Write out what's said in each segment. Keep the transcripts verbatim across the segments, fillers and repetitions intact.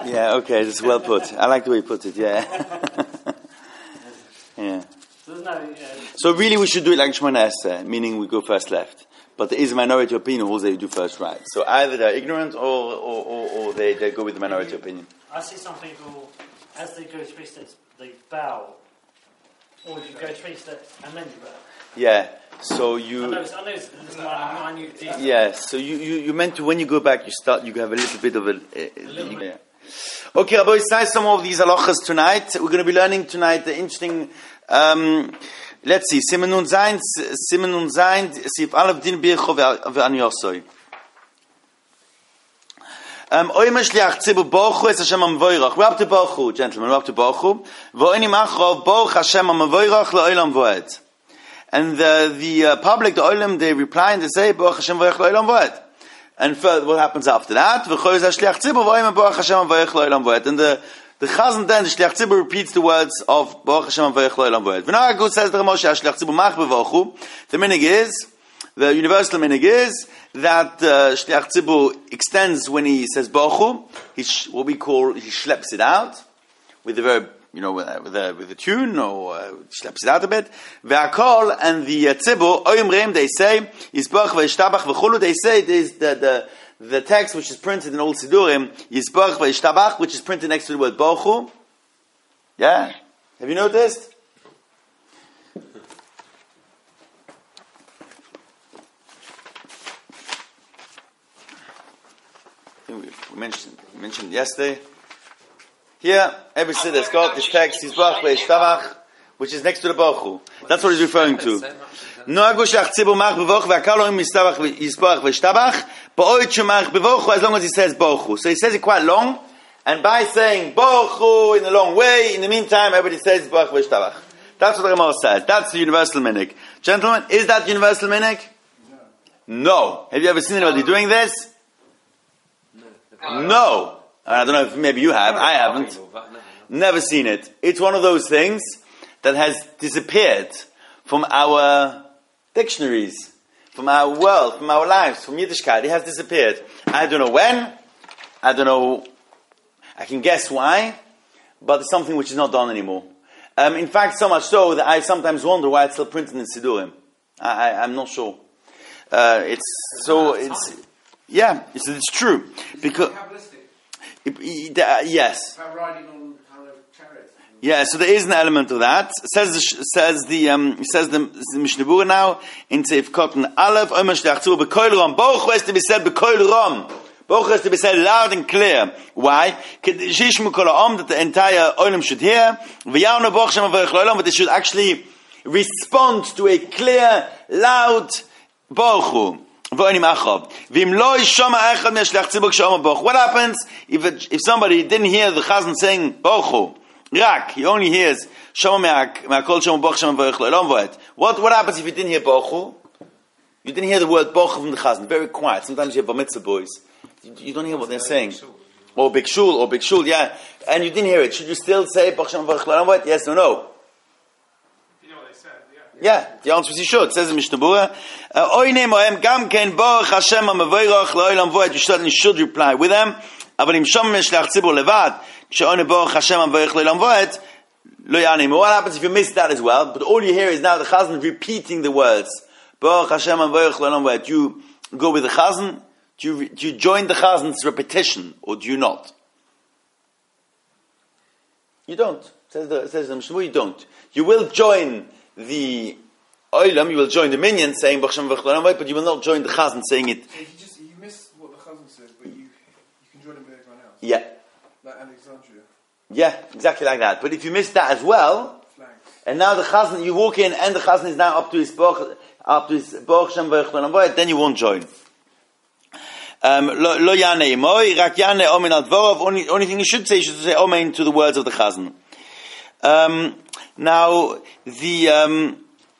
Yeah, okay, that's well put. I like the way you put it, yeah. Yeah. So really we should do it like Shemona Esrei, meaning we go first left. But there is a minority opinion who holds that you do first right. So either they're ignorant or, or, or, or they, they go with the minority opinion. I see some people, as they go three steps, they bow. Or you go three steps and then you bow. Yeah, so you... I know it's, I know it's, it's minute detail. Yeah, so you, you, you meant to, when you go back, you start, you have a little bit of a... a, a little yeah. Okay, Rabbi, besides some of these halachas tonight, we're going to be learning tonight the interesting... Um, let's see, Siman Nun Zayin, Siman Nun Zayin, Sif Aleph Din Bircho Ve'an Yosoi. Um, Oy Meshliach Tzibur Bochu Es Hashem HaMavoirach. We're up to Bochu, gentlemen, we're up to Bochu. V'oini Machov Boch Hashem HaMavoirach Le'olam Voed. And the, the uh, public, the Olam, they reply and they say, Boch Hashem Voirach Le'olam Voed. And further, what happens after that? V'choy Zashliach Tzibur V'oim Boch Hashem HaMavoirach Le'olam Voed. And the The Chazan then, the Shliach Tzibur repeats the words of Baruch Hashem HaVayich Lo'elam Voed. V'naragu says the Ramosha, Shliach Tzibur Mach Bevochu. The minig is, the universal minig is, that uh, Shliach Tzibur extends when he says Baruchu. He sh- what we call, he schleps it out with the verb, you know, with a, with a, with a tune, or uh, schleps it out a bit. Ve'akol, and the uh, Tzibur, Oyim Reim, they say, Yisbarach Ve'ishtabach V'chulu, they say, there's the, the, The text which is printed in Old Sidurim, Yisbarach V'Yishtabach, which is printed next to the word Bochu. Yeah? Have you noticed? I think we mentioned, we mentioned yesterday. Here, every Siddur has got this text, Yisbarach V'Yishtabach, which is next to the Bochu. That's what he's referring to. Noagu shach tzibur mach bevochu ve'akal oim yistabach yisbarach v'yishtabach ba'oid shemach bevochu, as long as he says bochu. So he says it quite long, and by saying bochu in a long way, in the meantime everybody says yisbarach v'yishtabach. That's what the Gemara says. That's the universal minig. Gentlemen, is that universal minig? No. No. Have you ever seen anybody doing this? No. No. I don't know if maybe you have. I haven't. Never seen it. It's one of those things that has disappeared from our dictionaries, from our world, from our lives, from Yiddishkeit. It has disappeared. I don't know when. I don't know. I can guess why. But it's something which is not done anymore. Um, in fact, so much so that I sometimes wonder why it's still printed in Sidurim. I, I, I'm not sure. Uh, it's so. It's yeah. It's, it's true because. It, it, uh, yes. Yeah, so there is an element of that. Says says the um, says the, the Mishnah Berurah now in Seif Cotton Aleph. Omer Shliach Tzibur b'Kol Ram. Bochu has to be said b'Kol Ram. Bochu has to be said loud and clear. Why? Shishmu Kol Ha'am, that the entire Olam should hear. V'Yavnu Boch Shem HaVayich Lo'olam, but they should actually respond to a clear, loud Bochu. What happens if somebody didn't hear the Chazan saying Bochu? Rak, he only hears Shama Me'akol Shama Boch Shama V'Yich Lo'elam Voed. What what happens if you didn't hear Bochu? You didn't hear the word Bochu from the Chazan. Very quiet. Sometimes you have bar mitzvah boys. You, you don't hear what they're saying. Or Big Shul, or Big Shul, yeah. And you didn't hear it. Should you still say Boch Shama V'Yich Lo'elam Voed? Yes or no? You know what they said, yeah. Yeah, the answer is you should. It says in Mishnah Berurah, Oy Nemohem Gam Ken Baruch Hashem HaMavoirach Lo'elam Voed. You certainly should reply with them. But im Shom Shliach Tzibur Levad. What happens if you miss that as well? But all you hear is now the Chazan repeating the words. You go with the Chazan? Do you, do you join the Chazan's repetition, or do you not? You don't. Says the says the Mishnah, you don't. You will join the Olam, you will join the minion saying but you will not join the Chazan saying it. So you just you miss what the Chazan says, but you you can join it with everyone else. Yeah. Like Alexandria. Yeah, exactly like that. But if you miss that as well, Flags. And now the Chazan, you walk in and the Chazan is now up to his Baruch, up to his Baruch Shem V'Yich Lo'elam Voed, then you won't join. Um, lo yane moi, rak yane omen al dvorov. Only, only thing you should say, you should say omen to the words of the Chazan. Um, now, the, um,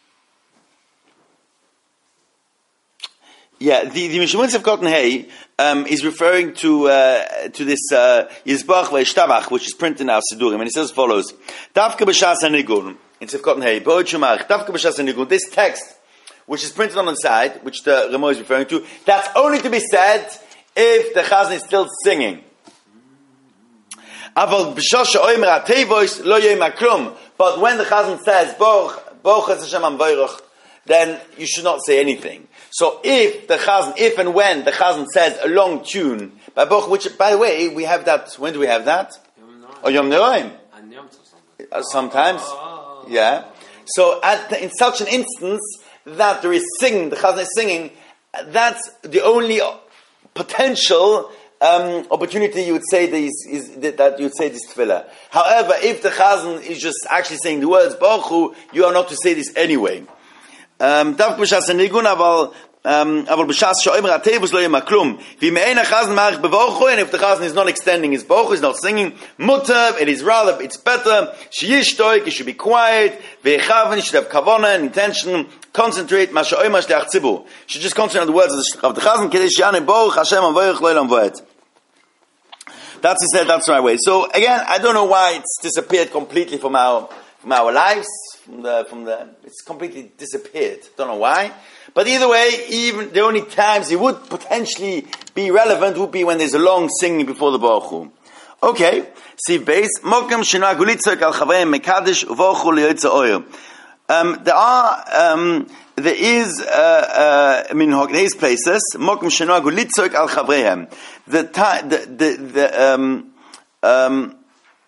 Yeah, the the Mishnah of Cotton Hay um, is referring to uh, to this Yisbarach V'Yishtabach, which is printed in our Sidurim, and it says as follows: Dafka b'shas hanigun in Seif Cotton Hay, Bo'od Shemach, Dafka b'shas hanigun. This text, which is printed on the side, which the Ramo is referring to, that's only to be said if the Chazan is still singing. Aval b'shosha oimer atevois lo yoyma klum. But when the Chazan says, Baruch, Baruch es Hashem HaMavorach, then you should not say anything. So if the Chazan, if and when the Chazan says a long tune, by Baruch, which, by the way, we have that, when do we have that? Or Yom Neroim. Uh, sometimes. Yeah. So at the, in such an instance that there is singing, the Chazan is singing, that's the only potential um, opportunity you would say this is that you would say this tefillah. However, if the Chazan is just actually saying the words Baruch Hu, you are not to say this anyway. Um, Dav b'shas hanigun, aval aval b'shas she'omer atevus lo yema klum. V'me'en ha'chazan marich b'Baruch Hu, and if the Chazan is not extending his Baruch Hu, he's not singing mutter, it is rather, it's better. She'yishtoik, he should be quiet. Ve'echaven, he should have kavanah and intention. Concentrate. Ma she'omer shliach tzibur. Should just concentrate on the words of the Chazan. Kedei she'yane Baruch Hashem HaMavorach lo olam va'ed. That's he said. That's the right way. So again, I don't know why it's disappeared completely from our from our lives. From the from the, it's completely disappeared. Don't know why. But either way, even the only times it would potentially be relevant would be when there's a long singing before the Baruch Hu. Okay. See base. Mokem shena gulitzok al chavayim mekadesh uVaruch Hu liyotze oyer. Um, there are, um, there is, uh, uh, minhag, there is places, mokum shenagu litzok al chavrehem. The time, the, the, the, um, um,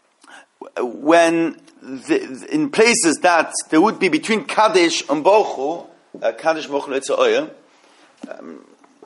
when, the, in places that there would be between Kaddish and Baruch Hu, uh, Kaddish Baruch Hu Liyotze Oyer, um,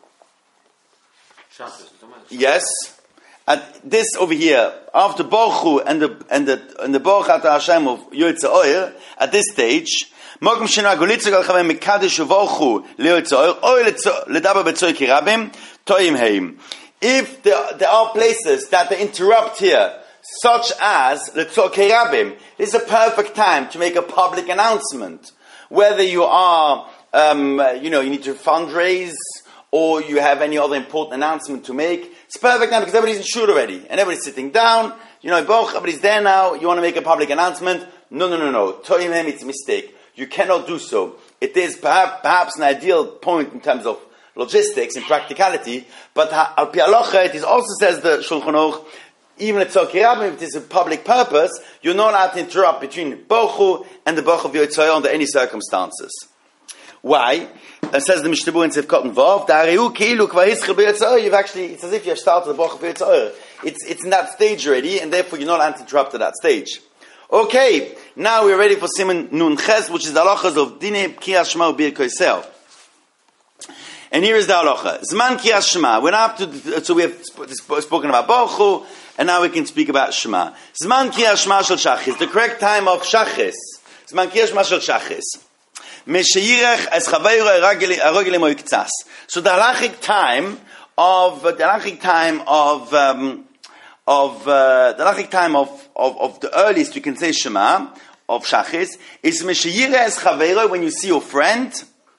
yes, at this over here, after Baruch Hu and the and the and the Baruch Ata Hashem of Yotze Oyer, at this stage, Mokum Shena Gulitzok Al Chavim Mekadesh Baruch Hu Liyotze Oyer, Oyer Ledaber Betzoy Kirabim Toyim Heim. If there, there are places that they interrupt here, such as Letzor Kirabim, this is a perfect time to make a public announcement. Whether you are, um, you know, you need to fundraise, or you have any other important announcement to make, it's perfect now because everybody's in shul already, and everybody's sitting down, you know, everybody's there now, you want to make a public announcement, no, no, no, no, Toyim Hem, it's a mistake. You cannot do so. It is perhaps, perhaps an ideal point in terms of logistics and practicality, but Al Pi Halacha, it is also says the Shulchan Aruch, even at Tzokirabim, if it is a public purpose, you're not allowed to interrupt between Baruch Hu and the Baruch of Yotze Oyer under any circumstances. Why? It says the Mishnah Berurah in Sivkot and Vav, Da'areu keilu kvar hischel b'Yotze Oyer. You've actually, it's as if you have started the Baruch of Yotze Oyer. It's, it's in that stage already, and therefore you're not allowed to interrupt at that stage. Okay, now we're ready for Siman Nun Ches, which is the halachas of Dinei Kriyas Shema u'Bir Koisel. And here is the halacha. Zman Kriyas Shema. We're now up to, so we have spoken about Baruch Hu, and now we can speak about Shema. Zman Kriyas Shema shel Shachis. The correct time of Shachis. Zman Kriyas Shema shel Shachis. Meshayirech es chaveiro arogel imo iktzas. So the halachic time of the halachic time of um, of uh, the halachic time of, of of the earliest you can say Shema of Shachis is Meshayirech es chaveiro, when you see your friend.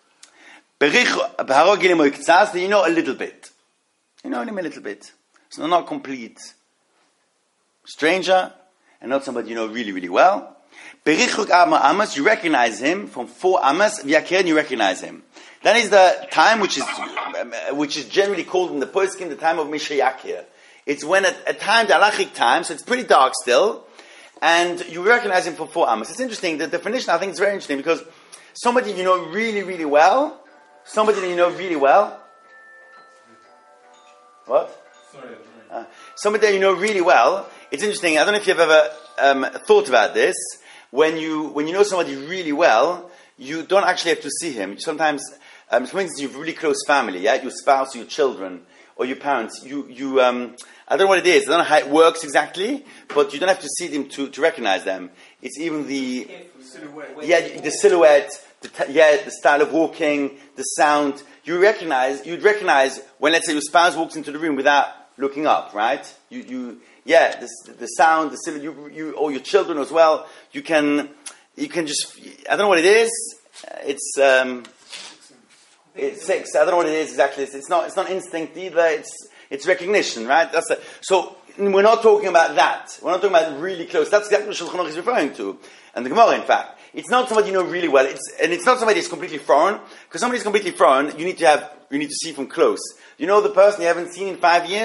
Berich imo iktzas, you know a little bit. You know him a little bit. So not complete stranger, and not somebody you know really really well. Berichuk Amma Amas, you recognize him from four Amas. V'yaker, you recognize him. That is the time which is which is generally called in the poskim the time of Mishayakir. It's when at a time, the halachic time, so it's pretty dark still, and you recognize him from four Amas. It's interesting. The definition I think is very interesting because somebody you know really really well, somebody that you know really well. What? Sorry. Uh, somebody that you know really well. It's interesting. I don't know if you've ever um, thought about this. When you when you know somebody really well, you don't actually have to see him. Sometimes, um, for instance, you have a really close family, yeah, your spouse, or your children, or your parents. You you um, I don't know what it is. I don't know how it works exactly, but you don't have to see them to, to recognize them. It's even the silhouette. Yeah, the silhouette, the t- yeah, the style of walking, the sound. You recognize. You'd recognize when, let's say, your spouse walks into the room without looking up, right? You you. Yeah, the, the sound, the silhouette, you, you, or your children as well. You can, you can just. I don't know what it is. It's, um, it's six. I don't know what it is exactly. It's, it's not. It's not instinct either. It's, it's recognition, right? That's a, so. We're not talking about that. We're not talking about really close. That's exactly what Shulchan Aruch is referring to, and the Gemara, in fact. It's not somebody you know really well. It's and it's not somebody that's completely foreign. Because somebody who's completely foreign, you need to have, you need to see from close. You know the person you haven't seen in five years.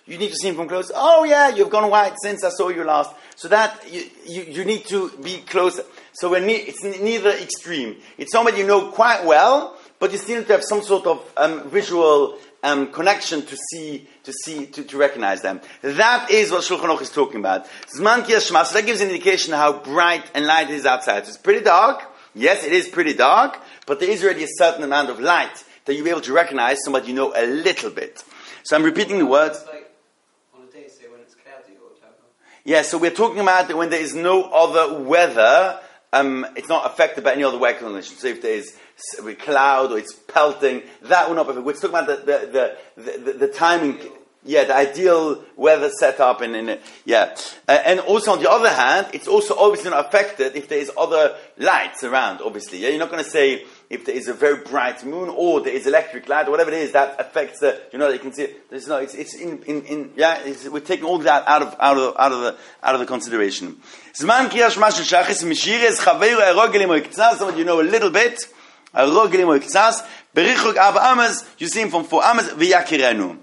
you need to see him from close. Oh yeah, you've gone white since I saw you last. So that, you, you, you need to be close. So we're ne- it's neither extreme. It's somebody you know quite well, but you still need to have some sort of um, visual um, connection to see, to see, to, to recognize them. That is what Shulchan Aruch is talking about. Zman ki hashma, so that gives an indication how bright and light it is outside. It's pretty dark. Yes, it is pretty dark, but there is already a certain amount of light that you'll be able to recognize somebody you know a little bit. So I'm repeating the words. It's like on a day, say when it's cloudy or whatever. Yeah, so we're talking about when there is no other weather, um, it's not affected by any other weather conditions. So if there is s- cloud or it's pelting, that will not be. We're talking about the the the, the, the timing. Yeah, the ideal weather setup, and, and yeah, uh, and also on the other hand, it's also obviously not affected if there is other lights around. Obviously, yeah, you're not going to say if there is a very bright moon or there is electric light or whatever it is that affects the. You know, you can see. There's no. It's it's in in, in yeah. It's, we're taking all that out of out of out of the out of the consideration. Zman kiyash mashul shachis mishires chaveru erogelim oiktzas. Somebody you know a little bit. Erogelim oiktzas berichuk ab amas. You see him from four amas v'yakirenu.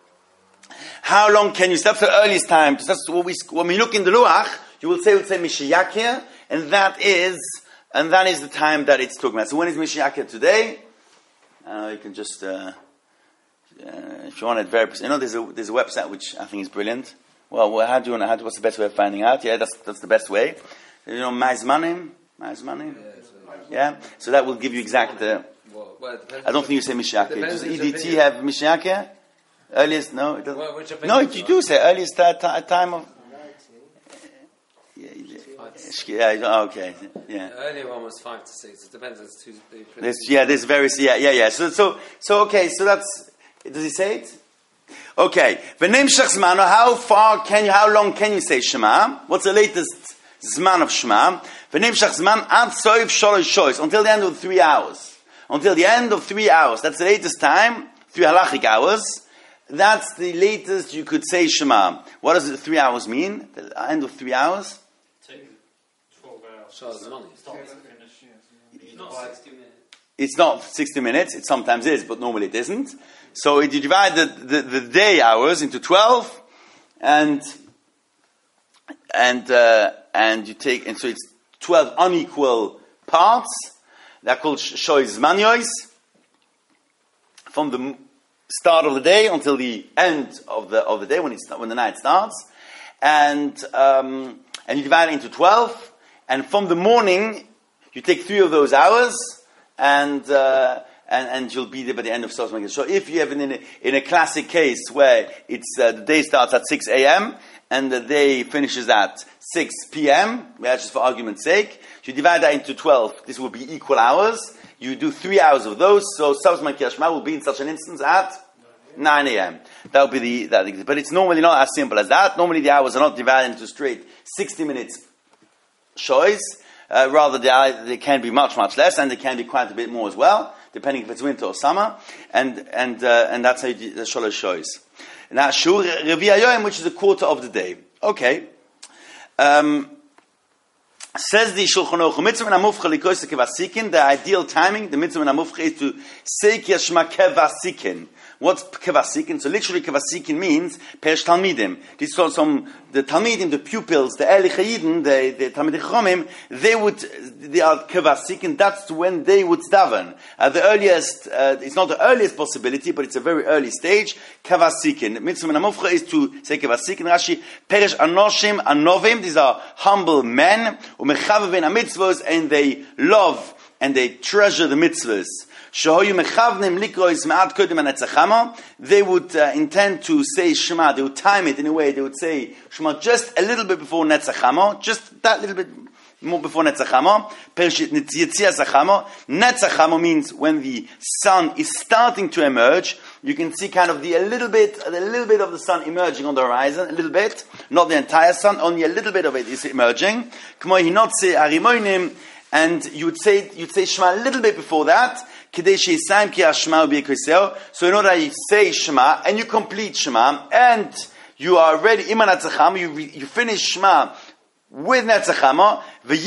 How long can you stop? That's the earliest time. That's what we, when we look in the Luach, you will say, we'll say Mishiyakir, and that is, and that is the time that it's talking about. So when is Mishiyakir today? Uh, you can just, uh, uh, if you want it very, you know, there's a, there's a website which I think is brilliant. Well, well how do you want to, how, what's the best way of finding out? Yeah, that's, that's the best way. You know, Maizmanim? Maizmanim? Yeah? So that will give you exact, uh, Well, well, it depends I don't think you say Mishiyakir. Does E D T have Mishiyakir? Earliest, no, it doesn't. Well, which No, you do say earliest uh, t- time of. Yeah, yeah, yeah, okay, yeah. The earlier one was five to six. It depends. It's two. There's, yeah, there's various. Yeah, yeah, yeah. So, so, so, okay. So that's. Does he say it? Okay. V'nemshach zmano. How far can you? How long can you say Shema? What's the latest zman of Shema? V'nemshach zman ad soif sholosh shoyos, until the end of three hours. Until the end of three hours. That's the latest time. Three halachic hours. That's the latest you could say Shema. What does the three hours mean? The end of three hours? Two, twelve hours. So it's money. Start to finish. It's not sixty minutes. It's not sixty minutes. It sometimes is, but normally it isn't. So if you divide the, the, the day hours into twelve, and and uh, and you take, and so it's twelve unequal parts. They're called shoyz manyois. From the start of the day until the end of the of the day when it's when the night starts, and um, and you divide it into twelve, and from the morning you take three of those hours, and uh, and and you'll be there by the end of Sosma Geshor. So if you have in a, in a classic case where it's uh, the day starts at six a.m. and the day finishes at six p.m., yeah, just for argument's sake, you divide that into twelve. This will be equal hours. You do three hours of those, so Savzman Kiyashma will be in such an instance at nine a.m. That would be the, that, but it's normally not as simple as that. Normally the hours are not divided into straight sixty minutes choice. Uh, rather, they, they can be much, much less, and they can be quite a bit more as well, depending if it's winter or summer. And and uh, and that's how you do the sholosh choice. Now, Shur Revi Hayoim, which is a quarter of the day. Okay. Um, Says the Shulchan Aruch, mitzvah namufcha likoyse kevasikin. The ideal timing, the mitzvah namufcha, is to say kiyashma kevasikin. What's kevasikin? So literally kevasikin means perish talmidim. This is some the talmidim, the pupils, the Eli Chayidin, the the Talmidei Chachamim. They would they are kevasikin. That's when they would daven. Uh, the earliest, uh, it's not the earliest possibility, but it's a very early stage. Kevasikin. Mitzvah namufcha is to say kevasikin. Rashi perish anoshim anovim. These are humble men. And they love and they treasure the mitzvahs. They would uh, intend to say Shema. They would time it in a way. They would say Shema just a little bit before Netzachamo, just that little bit more before Netzachamo. Netzachamo means when the sun is starting to emerge. You can see kind of the a little bit, a little bit of the sun emerging on the horizon, a little bit, not the entire sun, only a little bit of it is emerging. And you would say, you'd say Shema a little bit before that. So in order you say Shema and you complete Shema and you are ready, you you finish Shema with Netzachamo,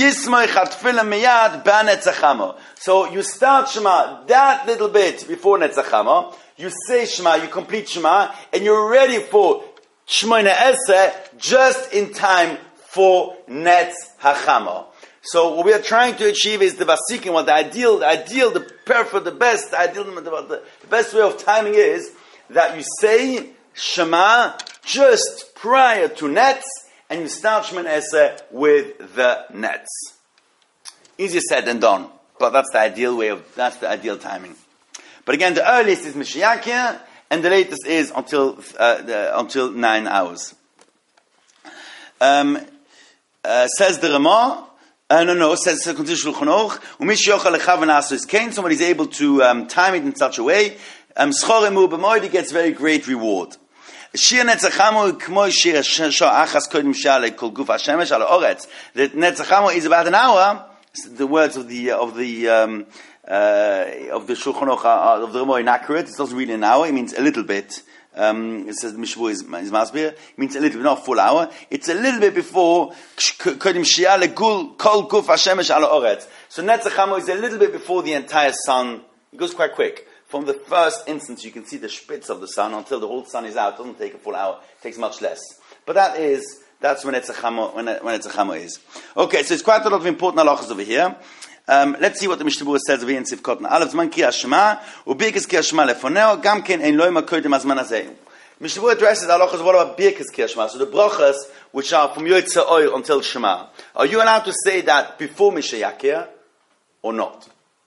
so you start Shema that little bit before Netzachamo. You say Shema, you complete Shema, and you're ready for Shmoyne Eseh, just in time for Netz Hachama. So what we are trying to achieve is the Vasikin, what the ideal, the ideal, the perfect, the best, the ideal, the, the best way of timing is that you say Shema just prior to Netz, and you start Shmoyne Eseh with the Netz. Easier said than done, but that's the ideal way of, that's the ideal timing. But again, the earliest is Mashiach, and the latest is until uh, the, until nine hours. Um, uh, says the Ramah, uh, no, no, says continues Shulchan Aruch, Umish yochal lechavan asos kain, somebody's able to um, time it in such a way, um, schoremu b'moed, he gets very great reward. Shir Netzachamu k'mo shir shah achas kodim shale kol guf hashemesh al oretz. The Netzachamu is about an hour. The words of the of the um, uh, of the Shulchan Aruch are, of the Ramah inaccurate. It doesn't really an hour. It means a little bit. Um, it says the Mishvu is, is Masbir. It means a little bit, not full hour. It's a little bit before kodim shia legul kol guf hashemesh al oretz. So Netzachamu is a little bit before the entire sun. It goes quite quick. From the first instance, you can see the spitz of the sun until the whole sun is out. It doesn't take a full hour. It takes much less. But that is. That's when it's a chamo, when, it, when it's a chamo is. Okay, so it's quite a lot of important halachas over here. Um, let's see what the Mishnah Berurah says over here in Sivkot. Aleph zman ki hashema, ubirkas ki hashema lefoneo, gam ken ein loima kodim azman hazeh. Mishnah Berurah addresses halachas. What about birkas ki hashema? So the brachas which are from Yotze Oil until Shema. Are you allowed to say that before Mishayakir or not?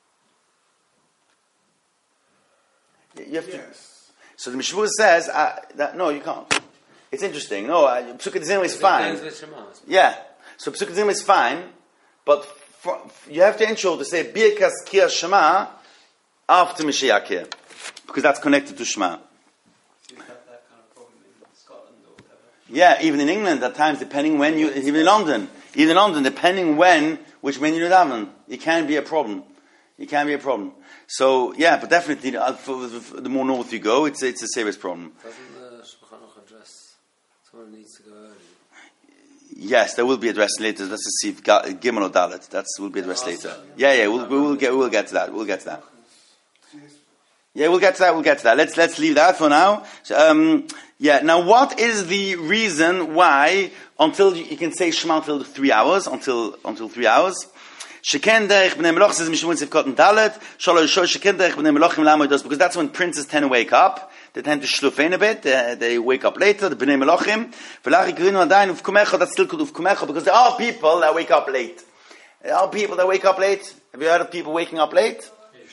You have to. Yes. So the Mishnah Berurah says uh, that no, you can't. It's interesting. No, uh, Psukat Zimra is fine. Yeah. So Psukat Zimra is fine, but for, you have to ensure to say Birkas Kir Shema after Mishayakir, because that's connected to Shema. Do you have that kind of problem in Scotland or whatever? Yeah, even in England at times, depending when you, even in London, even in London, depending when, which when you daven, it can be a problem. It can be a problem. So yeah, but definitely, uh, for, for the more north you go, it's it's a serious problem. Doesn't the Shulchan Aruch address someone needs to go early? Yes, there will be addressed later. Let's just see if Gimel or Dalet. That will be addressed later. Yeah, yeah, we'll we'll get we'll get to that. We'll get to that. Yeah, we'll get to that. We'll get to that. Let's let's leave that for now. Um, yeah. Now, what is the reason why until you, you can say Shema until three hours? Until until three hours. Sheken derech bnei meloch says Mishmur Sivkot and Dalet. Shalosh shosh sheken derech bnei melochim lamodos, because that's when princes tend to wake up. They tend to shlufen a bit. They, they wake up later. The bnei melochim. V'lach yikrinu adayin ufkumecha. That's still called ufkumecha because there are people that wake up late. There are people that wake up late. Have you heard of people waking up late?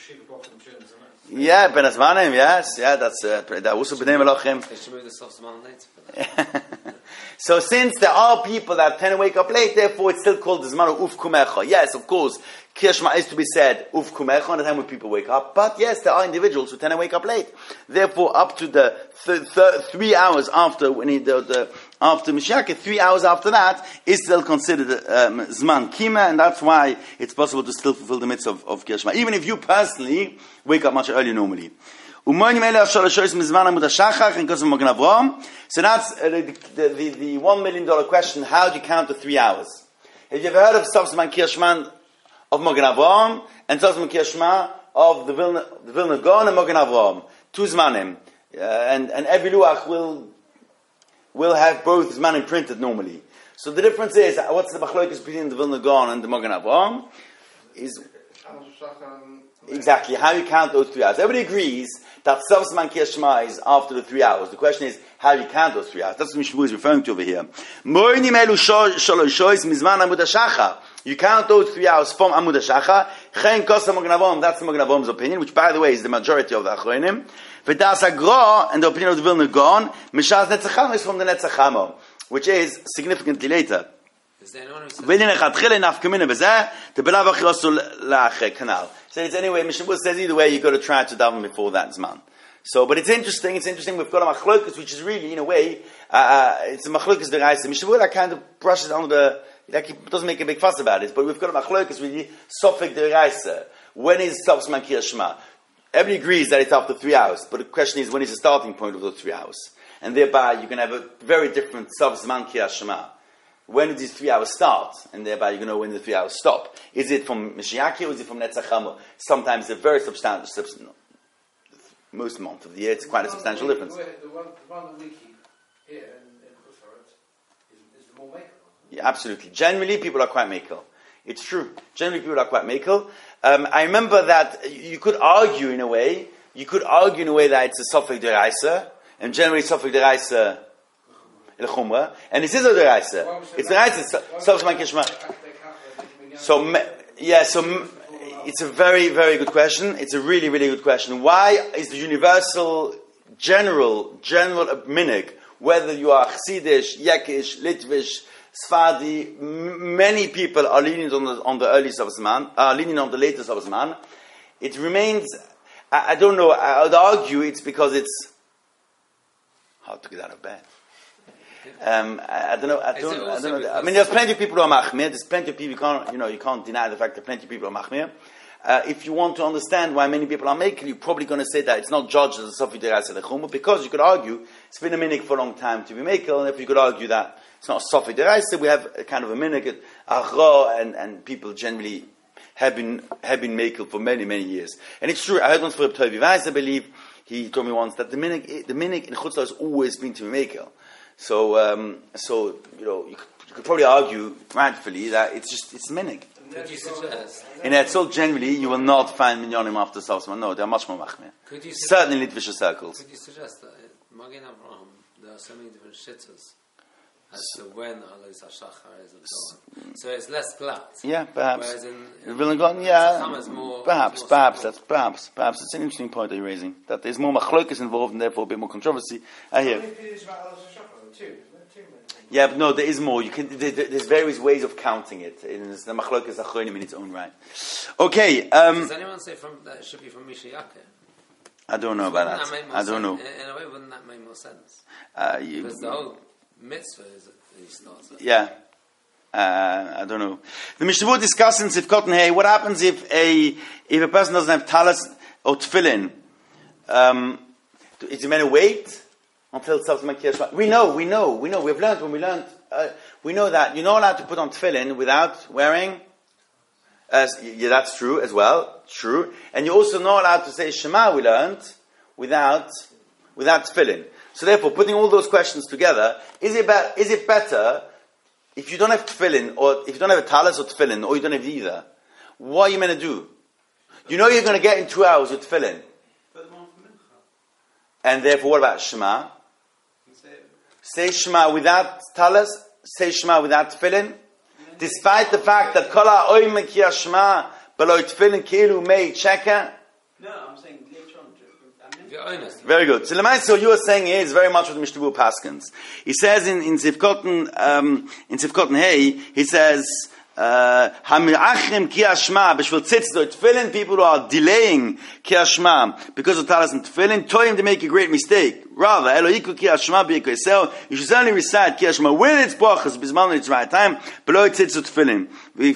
Yeah, Ben Azmanim, yes, yeah, that's uh, that also bnei melochim. They should move the soft man later for that. So since there are people that tend to wake up late, therefore it's still called the Zman of Uf Kumecha. Yes, of course, Kirshma is to be said Uf Kumecha on the time when people wake up. But yes, there are individuals who tend to wake up late. Therefore, up to the th- th- three hours after when he, the, the after Mishyak, three hours after that is still considered um, Zman Kima, and that's why it's possible to still fulfill the mitzvah of, of Kirshma, even if you personally wake up much earlier normally. So that's uh, the, the, the one million dollar question: how do you count the three hours? Have you ever heard of Tzavzman Kirshman of Magen Avraham and Tzavzman Kirshma of the Vilna, the Vilna Gaon and Magen Avraham? Two Zmanim, uh, and and every luach will will have both Zmanim printed normally. So the difference is, what's the machlokes between the Vilna Gaon and the Magen Avraham? Is exactly how you count those three hours. Everybody agrees that Tzavzman Kirshma is after the three hours. The question is, how do you count those three hours? That's what Mishmur is referring to over here. You count those three hours from Amud HaShachar. That's the Magen Avraham opinion, which, by the way, is the majority of the Achronim. V'das Agra, and the opinion of the Vilna Gaon, Mishas Netzachamo is from the Netzachamo, which is significantly later. Is there anyone who says... So it's anyway, Mishnah says either way, you've got to try to daven before that Zman. So, but it's interesting, it's interesting, we've got a machlokas, which is really, in a way, uh, it's a machlokas deraisa. Mishnah that kind of brushes under the, like, it doesn't make a big fuss about it, but we've got a machlokas really, sofik deraisa. When is Tzavzman Kirshma? Everybody agrees that it's after three hours, but the question is, when is the starting point of those three hours? And thereby, you can have a very different Tzavzman Kirshma. When did these three hours start? And thereby you can know when the three hours stop. Is it from Mashiach or is it from Netzachamo? Sometimes a very substantial, substantial, most month of the year, it's quite a substantial difference. The one, the one that we keep here Yeah, absolutely. Generally, people are quite mekel. It's true. Generally, people are quite mekel. Um, I remember that you could argue in a way, you could argue in a way that it's a Sofek Deraisa, and generally Sofek Deraisa El Chumra, and this is a Deraisa. It's Deraisa, Sofek Man Kishma. So, yeah, so it's a very, very good question. It's a really, really good question. Why is the universal, general, general minig, whether you are Chassidish, Yekish, Litvish, Sfadi, m- many people are leaning on the, on the earliest of Zman, are leaning on the latest of Zman. It remains, I, I don't know, I would argue it's because it's hard to get out of bed. Um, I, I don't know, I don't, I don't know. I mean, there's plenty of people who are machmir, there's plenty of people, you can't, you know, you can't deny the fact that plenty of people are machmir. Uh, if you want to understand why many people are making, you're probably going to say that it's not judged as a Sofi Deraisa Lechumah, because you could argue it's been a minhag for a long time to be makel, and if you could argue that it's not a Sofi Deraisa, we have a kind of a minhag at Achra, and, and people generally have been have been makel for many, many years. And it's true, I heard once from Reb Tovi Weiss, I believe, he told me once that the minhag, the minhag in Chutzlah has always been to be makel. So, um, so you know, you could, you could probably argue, rightfully, that it's just, it's minhag. Could you suggest? In Etzol, generally, you will not find minyanim after Salzman. No, they are much more machmir. Could you suggest, certainly in Litvish circles. Could you suggest that in Magen Avraham there are so many different shittas as to when Alois HaShachar is and so on? So it's less flat. Yeah, perhaps. Whereas in, in Vilna Gaon, yeah, more, perhaps, more perhaps, simple. that's perhaps, perhaps. It's an interesting point that you're raising. That there's more machlokes involved and therefore a bit more controversy. I hear. Yeah, but no, there is more. You can. There, there's various ways of counting it. In the machlokas achronim in its own right. Okay. Um, Does anyone say from that it should be from Misha Yaakov? I don't know about Wouldn't that. make more I don't know. sense? In, in a way, wouldn't that make more sense? Uh, you, Because the whole mitzvah is he starts it. yeah. Uh, I don't know. The Mishnah discusses in Sivkot and Hey, what happens if a if a person doesn't have talis or tefillin? Um, is he meant to wait until it's Tzavta Makir Shema? We know, we know, we know. We've learned when we learned. Uh, we know that you're not allowed to put on tefillin without wearing. Uh, yeah, that's true as well. True, and you're also not allowed to say Shema. We learned without without tefillin. So therefore, putting all those questions together, is it be- is it better if you don't have tefillin, or if you don't have a talis or tefillin, or you don't have either? What are you meant to do? You know you're going to get in two hours with tefillin, and therefore, what about Shema? Say Shema without talis, say Shema without tefillin, despite the fact that Kol ha'oim ki Shema below tefillin kilu mei cheka. No, I'm saying later on. If you're honest. Very good. So, Lemay, so you are saying here is very much what the Mishnah Paskins. He says in in Zivkoten um, in Zivkoten Hey, he says Hamiachrim ki Hashma b'shvil tzitzit tefillin. People who are delaying ki Hashma because of talis and tefillin, told him to make a great mistake. Rather, Elohiku ki Hashma b'yikosel. You should certainly recite ki Hashma with its brachas bisman in its right time. Below tzitzit tefillin.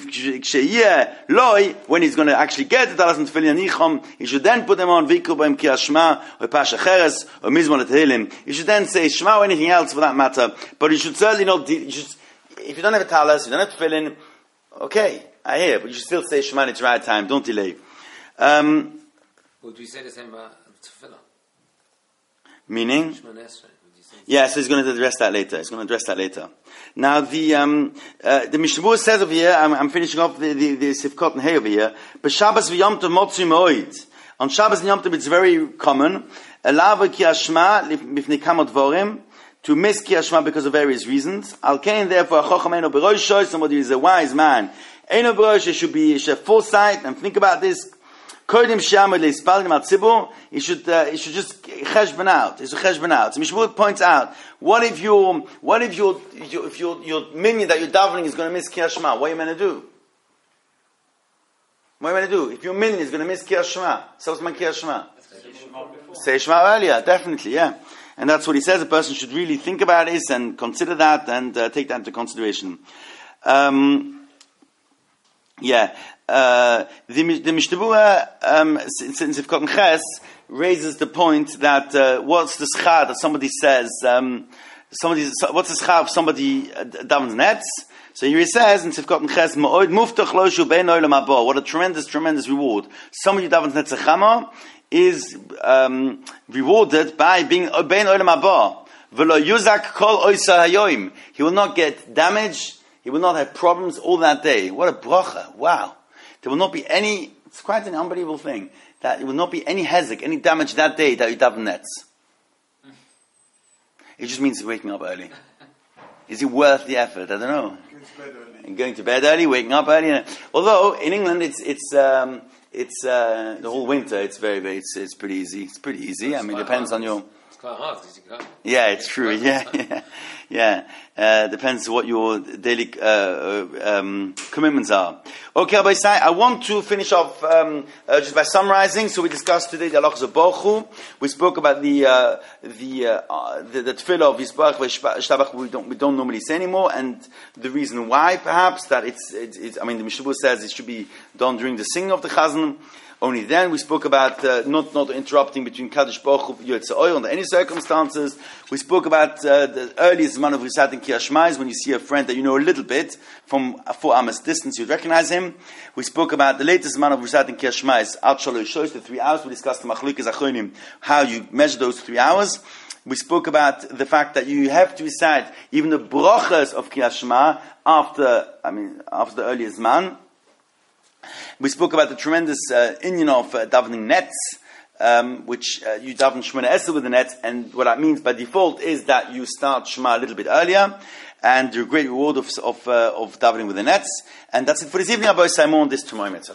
Loy, when he's going to actually get the talis and tefillin nichom, he should then put them on viku b'im ki Hashma or pasha cheres or mizmon tehillim. You should then say Shema or anything else for that matter. But you should certainly not. De- you should, if you don't have a talis, you don't have tefillin. Okay, I hear, but you should still say Shema in its right time. Don't delay. Um, Would we say the same about tefillah? meaning? Shemona Esrei, would you say? Yeah, so he's going to address that later. He's going to address that later. Now, the um, uh, the Mishnah Berurah says over here, I'm, I'm finishing off the, the, the Sivkot and Hey over here, B'Shabbos v'Yom Tov motzi moed. On Shabbos and Yom Tov, it's very common. Elava ki hashma lifnei kama dvorim. To miss Ki Hashma because of various reasons. Al Kain, therefore, a Chacham Eino B'Roshoi, somebody who is a wise man. Eino B'Roshoi should be, should have foresight, and think about this. Kodim Sh'yamod Le'Yispaldim Al Tzibur, he should, uh, he should just cheshbon out. He should cheshbon out. So Mishnah Berurah points out, what if your, what if your, if your, your minion that you're davening is going to miss Ki Hashma? What are you meant to do? What are you meant to do? If your minion is going to miss Ki Hashma, so what's my Ki Hashma? Say Shema earlier, definitely, yeah. And that's what he says. A person should really think about this and consider that and uh, take that into consideration. Um, yeah. Uh, the the Mishnah Berurah, um, since Sivkot Ches, raises the point that uh, what's the schar that somebody says, um, somebody, what's the schar if somebody uh, davens nets? So here he says in Sivkot Ches, Ma'od muftach lo shu bein olam haba. What a tremendous, tremendous reward. Somebody davens nets echama is um, rewarded by being bein olam haba. V'lo yuzak kol oisa hayoim. He will not get damaged. He will not have problems all that day. What a bracha. Wow. There will not be any, it's quite an unbelievable thing, that it will not be any hezek, any damage that day that you daven nets. It just means waking up early. Is it worth the effort? I don't know. Going to bed early. And going to bed early, waking up early. Although in England, it's it's um, it's uh, the whole winter. It's very very it's, it's pretty easy. It's pretty easy. I mean, it depends on your. It's quite hard because you can't. Yeah, it's true. Yeah, yeah, yeah. Uh, depends what your daily uh, um, commitments are. Okay, Rabbi Isai, I want to finish off um, uh, just by summarizing. So we discussed today the halachas of Bochu. We spoke about the uh, the, uh, uh, the the tefillah of Yisbarach v'Shtabach. We don't we don't normally say anymore, and the reason why perhaps that it's it's, it's I mean the Mishnah says it should be done during the singing of the Chazan. Only then we spoke about uh, not not interrupting between Kaddish Baruch Hu Yotze Oil under any circumstances. We spoke about uh, the earliest man of reciting Kriyas Shema is when you see a friend that you know a little bit from a four amas distance, you'd recognize him. We spoke about the latest man of reciting Kriyas Shema is Ad Shalosh Shosh, the three hours. We discussed the Machlokes Achronim, how you measure those three hours. We spoke about the fact that you have to recite even the brachas of Kriyas Shema after, I mean, after the earliest man. We spoke about the tremendous uh, inyan of uh, davening nets, um, which uh, you daven Shemona Esrei with the net, and what that means by default is that you start Shema a little bit earlier, and your great reward of of, uh, of davening with the nets. And that's it for this evening. I'll say more on this tomorrow.